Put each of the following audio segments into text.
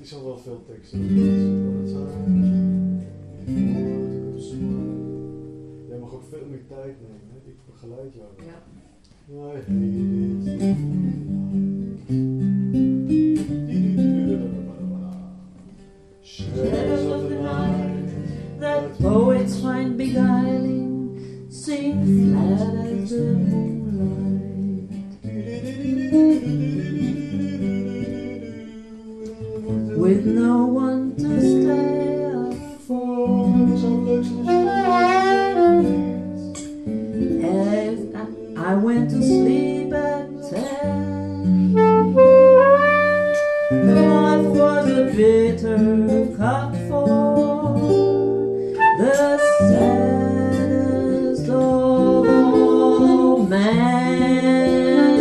is al wel veel tekst. Jij mag ook veel meer tijd nemen. Hè? Ik begeleid jou. Ja. Shadows of the night that poets find beguiling, sing flat as the moonlight. With no one to stay up for. As I went to sleep at 10, life was a bitter cup for the saddest of all men.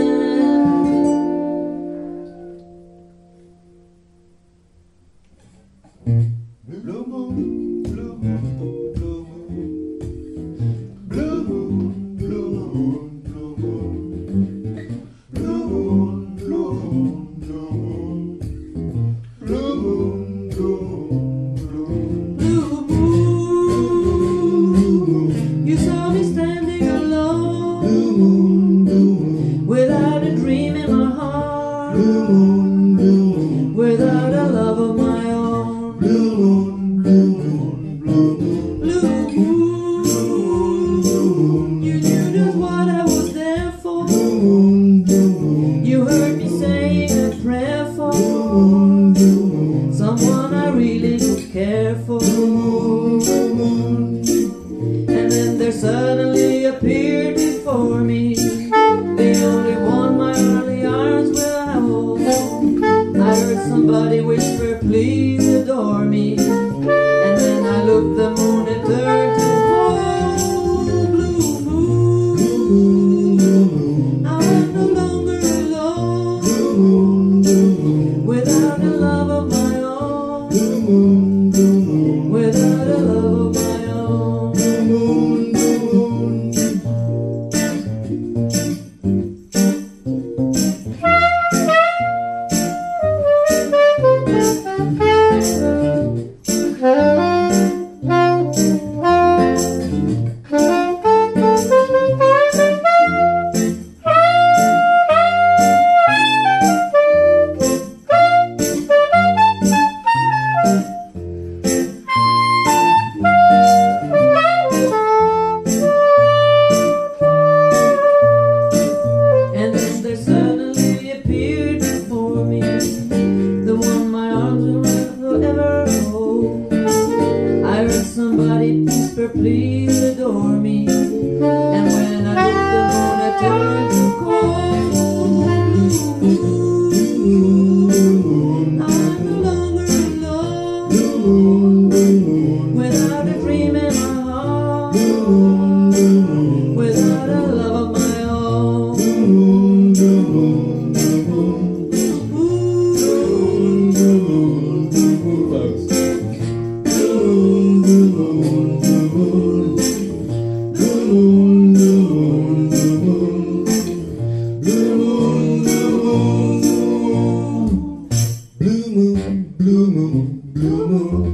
Blue moon, blue moon, blue moon, blue moon, blue moon, blue moon, blue moon, blue moon, blue moon, blue moon, blue moon, Blue moon, you saw me standing alone, blue moon, blue moon, without a dream in my heart, blue moon, blue moon, without a love of my own. blue moon, blue moon, blue moon, Blue moon, you knew just what I was there for. blue moon, blue moon, You heard me saying a prayer for blue moon, someone I really care for. And then there suddenly appeared before me the only one my early arms will hold. I heard somebody whisper, please adore me. And then I looked, the moon had turned to cold. Blue moon, I'm no longer alone, without a love of my own, without a love of my own. And then there suddenly appeared before me the one my arms will ever hold. I heard somebody whisper, please adore me. And when I looked, the moon had turned to cold. I'm no longer alone, without a dream in my heart, without a love of my own. Blue moon, blue moon, blue moon.